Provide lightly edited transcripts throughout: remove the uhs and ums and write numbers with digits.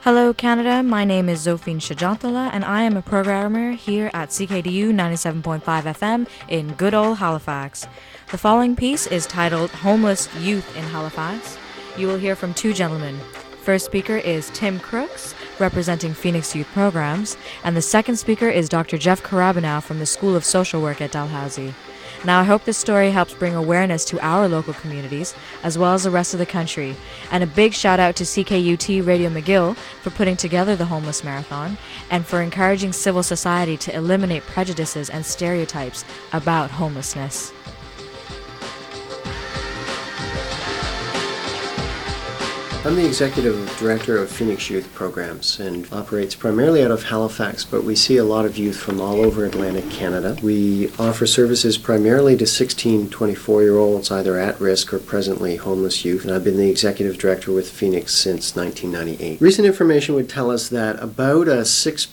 Hello Canada, my name is Zofine Shajantala and I am a programmer here at CKDU 97.5 FM in good old Halifax. The following piece is titled Homeless Youth in Halifax. You will hear from two gentlemen. First speaker is Tim Crooks, representing Phoenix Youth Programs, and the second speaker is Dr. Jeff Karabanow from the School of Social Work at Dalhousie. Now, I hope this story helps bring awareness to our local communities, as well as the rest of the country. And a big shout out to CKUT Radio McGill for putting together the Homeless Marathon, and for encouraging civil society to eliminate prejudices and stereotypes about homelessness. I'm the Executive Director of Phoenix Youth Programs and operates primarily out of Halifax, but we see a lot of youth from all over Atlantic Canada. We offer services primarily to 16 to 24-year-olds, either at risk or presently homeless youth, and I've been the Executive Director with Phoenix since 1998. Recent information would tell us that about a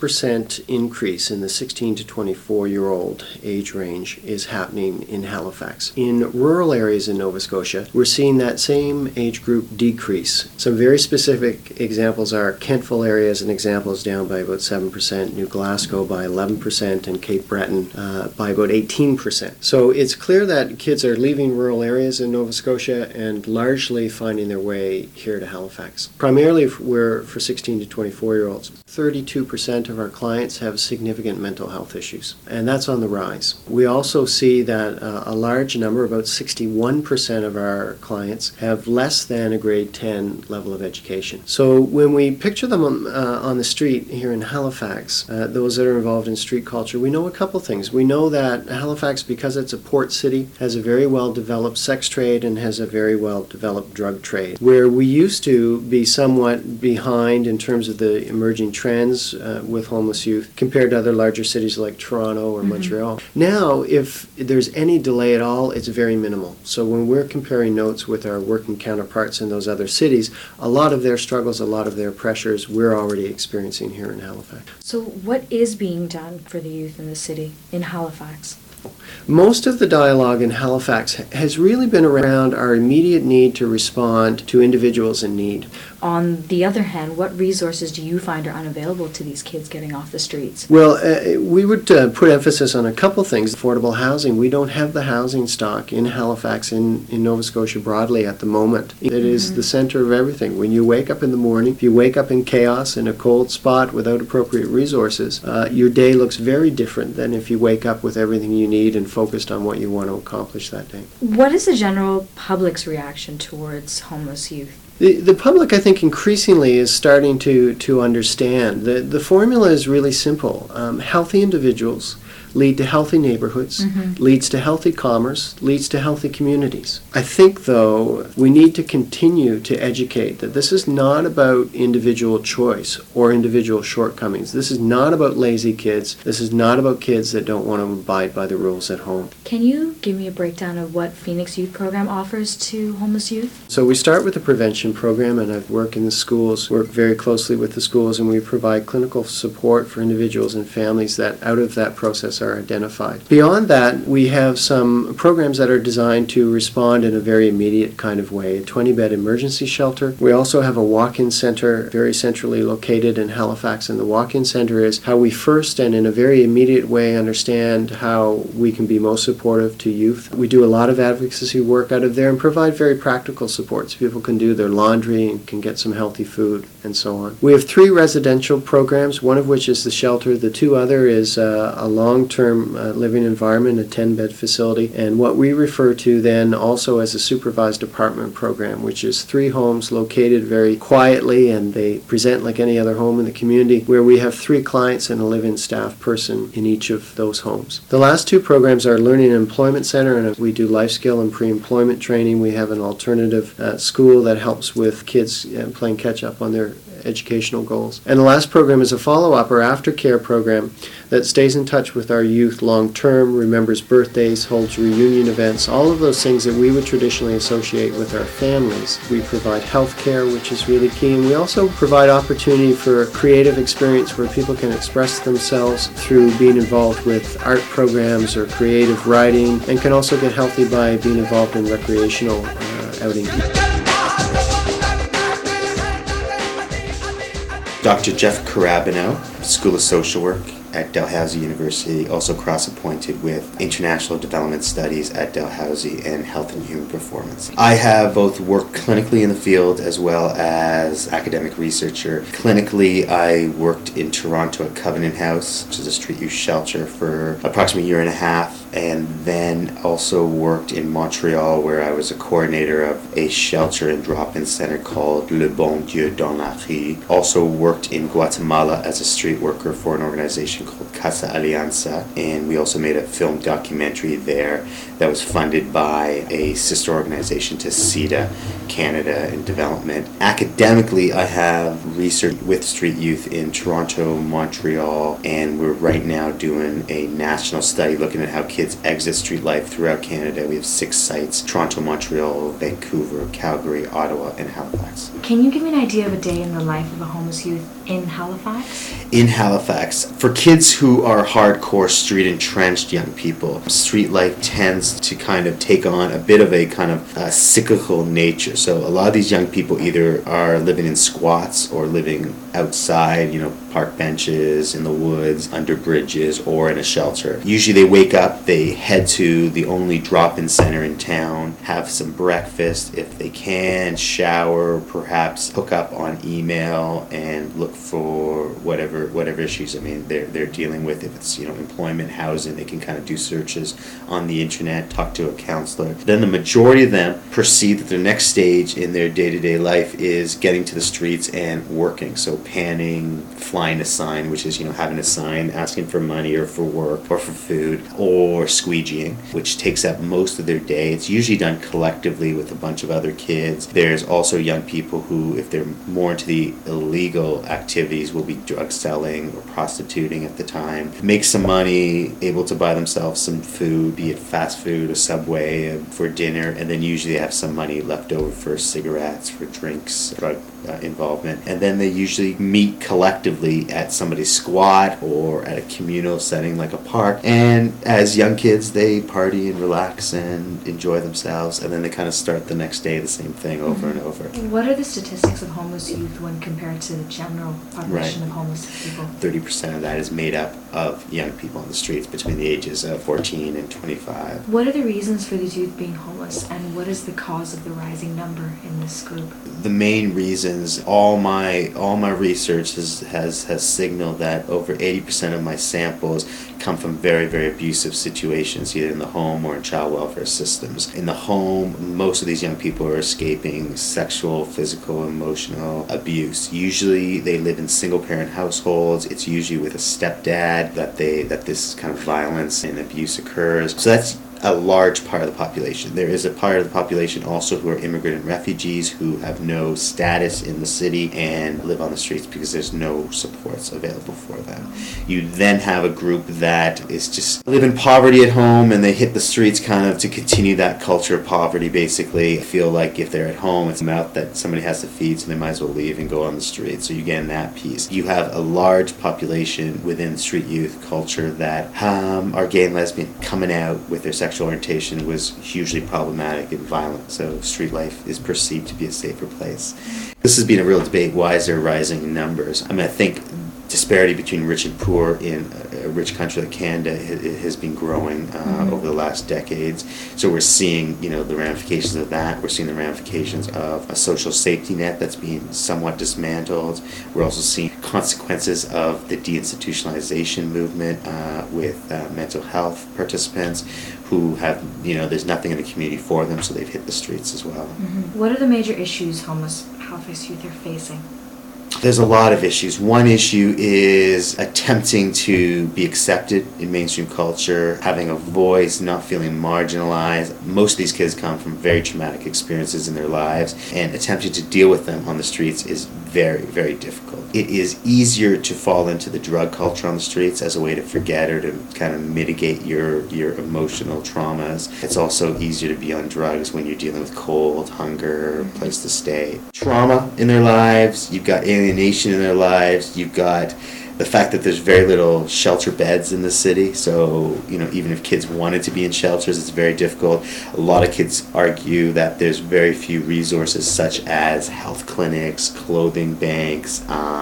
6% increase in the 16 to 24-year-old age range is happening in Halifax. In rural areas in Nova Scotia, we're seeing that same age group decrease. Some very specific examples are Kentville area as an example is down by about 7%, New Glasgow by 11%, and Cape Breton by about 18%. So it's clear that kids are leaving rural areas in Nova Scotia and largely finding their way here to Halifax. Primarily we're for 16 to 24-year-olds. 32% of our clients have significant mental health issues, and that's on the rise. We also see that a large number, about 61% of our clients, have less than a grade 10 level of education. So when we picture them on the street here in Halifax, those that are involved in street culture, we know a couple things. We know that Halifax, because it's a port city, has a very well-developed sex trade and has a very well-developed drug trade. Where we used to be somewhat behind in terms of the emerging trends with homeless youth compared to other larger cities like Toronto or Montreal. Now, if there's any delay at all, it's very minimal. So when we're comparing notes with our working counterparts in those other cities, a lot of their struggles, a lot of their pressures, we're already experiencing here in Halifax. So what is being done for the youth in the city, in Halifax? Most of the dialogue in Halifax has really been around our immediate need to respond to individuals in need. On the other hand, what resources do you find are unavailable to these kids getting off the streets? Well, we would put emphasis on a couple things. Affordable housing. We don't have the housing stock in Halifax, in Nova Scotia broadly at the moment. It is the center of everything. When you wake up in the morning, if you wake up in chaos in a cold spot without appropriate resources, your day looks very different than if you wake up with everything you need and focused on what you want to accomplish that day. What is the general public's reaction towards homeless youth? The public, I think, increasingly is starting to understand. The formula is really simple. Healthy individuals lead to healthy neighborhoods, leads to healthy commerce, leads to healthy communities. I think, though, we need to continue to educate that this is not about individual choice or individual shortcomings. This is not about lazy kids. This is not about kids that don't want to abide by the rules at home. Can you give me a breakdown of what Phoenix Youth Program offers to homeless youth? So we start with the prevention program, and I've worked in the schools, work very closely with the schools, and we provide clinical support for individuals and families that out of that process are identified. Beyond that, we have some programs that are designed to respond in a very immediate kind of way. A 20-bed emergency shelter. We also have a walk-in center very centrally located in Halifax, and the walk-in center is how we first and in a very immediate way understand how we can be most supportive to youth. We do a lot of advocacy work out of there and provide very practical support so people can do their laundry and can get some healthy food and so on. We have 3 residential programs, one of which is the shelter. The 2 other is a long-term living environment, a 10-bed facility, and what we refer to then also as a supervised apartment program, which is 3 homes located very quietly, and they present like any other home in the community, where we have 3 clients and a live-in staff person in each of those homes. The last 2 programs are Learning and Employment Center, and we do life skill and pre-employment training. We have an alternative school that helps with kids playing catch-up on their educational goals. And the last program is a follow-up or aftercare program that stays in touch with our youth long-term, remembers birthdays, holds reunion events, all of those things that we would traditionally associate with our families. We provide health care, which is really key, and we also provide opportunity for creative experience where people can express themselves through being involved with art programs or creative writing, and can also get healthy by being involved in recreational outings. Dr. Jeff Carabino, School of Social Work at Dalhousie University, also cross-appointed with International Development Studies at Dalhousie and Health and Human Performance. I have both worked clinically in the field as well as academic researcher. Clinically, I worked in Toronto at Covenant House, which is a street youth shelter, for approximately a year and a half, and then also worked in Montreal, where I was a coordinator of a shelter and drop-in center called Le Bon Dieu dans la Rue. Also worked in Guatemala as a street worker for an organization called Casa Alianza, and we also made a film documentary there that was funded by a sister organization to CEDA, Canada and Development. Academically, I have researched with street youth in Toronto, Montreal, and we're right now doing a national study looking at how kids exit street life throughout Canada. We have 6 sites: Toronto, Montreal, Vancouver, Calgary, Ottawa, and Halifax. Can you give me an idea of a day in the life of a homeless youth in Halifax? In Halifax, for kids who are hardcore street entrenched young people, street life tends to kind of take on a bit of a kind of cyclical nature. So a lot of these young people either are living in squats or living outside, park benches, in the woods, under bridges, or in a shelter. Usually they wake up, they head to the only drop-in center in town, have some breakfast if they can, shower, perhaps hook up on email and look for whatever issues they're dealing with. If it's employment, housing, they can kind of do searches on the internet, talk to a counselor. Then the majority of them perceive that their next stage in their day-to-day life is getting to the streets and working. So panning, flying a sign, which is having a sign asking for money or for work or for food, or squeegeeing, which takes up most of their day. It's usually done collectively with a bunch of other kids. There's also young people who, if they're more into the illegal activities, will be drug selling or prostituting at the time, make some money, able to buy themselves some food, be it fast food or Subway for dinner, and then usually they have some money left over for cigarettes, for drinks, drug involvement, and then they usually meet collectively at somebody's squat or at a communal setting like a park, and as young kids they party and relax and enjoy themselves, and then they kind of start the next day the same thing over and over. What are the statistics of homeless youth when compared to the general population of homeless people? 30% of that is made up of young people on the streets between the ages of 14 and 25. What are the reasons for these youth being homeless, and what is the cause of the rising number in this group? The main reasons, all my research has signaled that over 80% of my samples come from very, very abusive situations, either in the home or in child welfare systems. In the home, most of these young people are escaping sexual, physical, emotional abuse. Usually they live in single-parent households. It's usually with a stepdad that this kind of violence and abuse occurs. So that's a large part of the population. There is a part of the population also who are immigrant and refugees who have no status in the city and live on the streets because there's no supports available for them. You then have a group that is just live in poverty at home and they hit the streets kind of to continue that culture of poverty, basically. Feel like if they're at home, it's a mouth that somebody has to feed, so they might as well leave and go on the street. So you get in that piece. You have a large population within street youth culture that are gay and lesbian. Coming out with their sexual orientation was hugely problematic and violent, so street life is perceived to be a safer place. This has been a real debate. Why is there rising numbers? I think disparity between rich and poor in a rich country like Canada has been growing over the last decades. So we're seeing, the ramifications of that. We're seeing the ramifications of a social safety net that's being somewhat dismantled. We're also seeing consequences of the deinstitutionalization movement with mental health participants who have, there's nothing in the community for them, so they've hit the streets as well. Mm-hmm. What are the major issues homeless Halifax youth are facing? There's a lot of issues. One issue is attempting to be accepted in mainstream culture, having a voice, not feeling marginalized. Most of these kids come from very traumatic experiences in their lives, and attempting to deal with them on the streets is very, very difficult. It is easier to fall into the drug culture on the streets as a way to forget or to kind of mitigate your emotional traumas. It's also easier to be on drugs when you're dealing with cold, hunger, place to stay. Trauma in their lives, you've got alienation in their lives, you've got The fact that there's very little shelter beds in the city, so even if kids wanted to be in shelters, it's very difficult. A lot of kids argue that there's very few resources such as health clinics, clothing banks,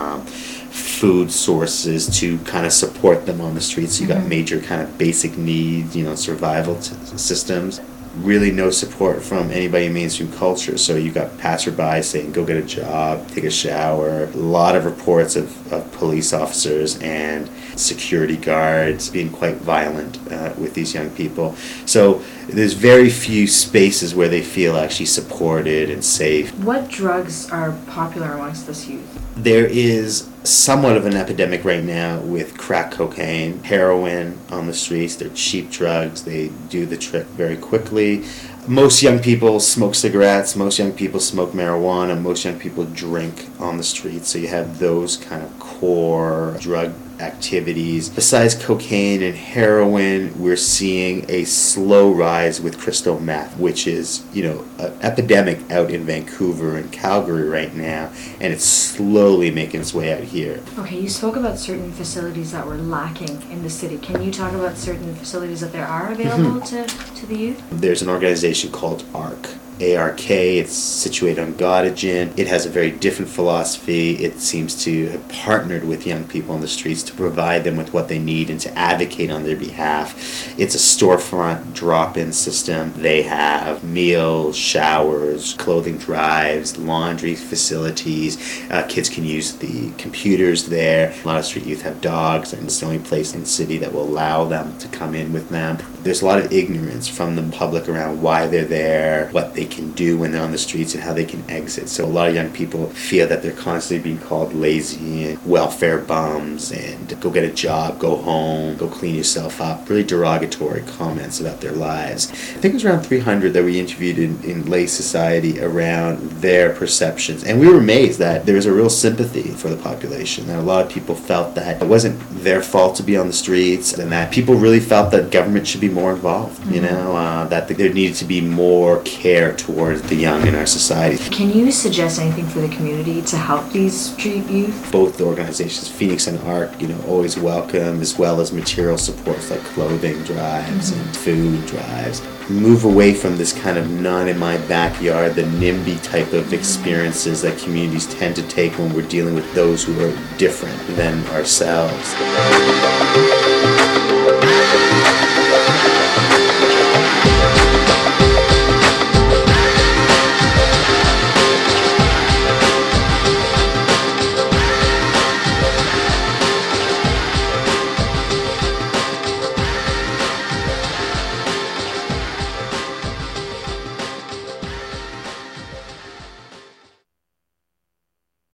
food sources to kind of support them on the streets. So you got major kind of basic needs, survival systems. Really no support from anybody in mainstream culture. So you got passerby saying, go get a job, take a shower. A lot of reports of police officers and security guards being quite violent with these young people. So there's very few spaces where they feel actually supported and safe. What drugs are popular amongst this youth? There is somewhat of an epidemic right now with crack cocaine, heroin on the streets. They're cheap drugs. They do the trick very quickly. Most young people smoke cigarettes. Most young people smoke marijuana. Most young people drink on the streets. So you have those kind of core drug activities. Besides cocaine and heroin, we're seeing a slow rise with crystal meth, which is, an epidemic out in Vancouver and Calgary right now, and it's slowly making its way out here. Okay, you spoke about certain facilities that were lacking in the city. Can you talk about certain facilities that there are available to the youth? There's an organization called ARC. ARK, it's situated on Gottingen. It has a very different philosophy. It seems to have partnered with young people on the streets to provide them with what they need and to advocate on their behalf. It's a storefront drop-in system. They have meals, showers, clothing drives, laundry facilities. Kids can use the computers there. A lot of street youth have dogs, and it's the only place in the city that will allow them to come in with them. There's a lot of ignorance from the public around why they're there, what they can do when they're on the streets, and how they can exit. So a lot of young people feel that they're constantly being called lazy and welfare bums and go get a job, go home, go clean yourself up. Really derogatory comments about their lives. I think it was around 300 that we interviewed in lay society around their perceptions. And we were amazed that there was a real sympathy for the population. That a lot of people felt that it wasn't their fault to be on the streets, and that people really felt that government should be more involved, that there needed to be more care towards the young in our society. Can you suggest anything for the community to help these street youth? Both the organizations, Phoenix and ARC, always welcome, as well as material supports like clothing drives and food drives. Move away from this kind of none in my backyard, the NIMBY type of experiences that communities tend to take when we're dealing with those who are different than ourselves.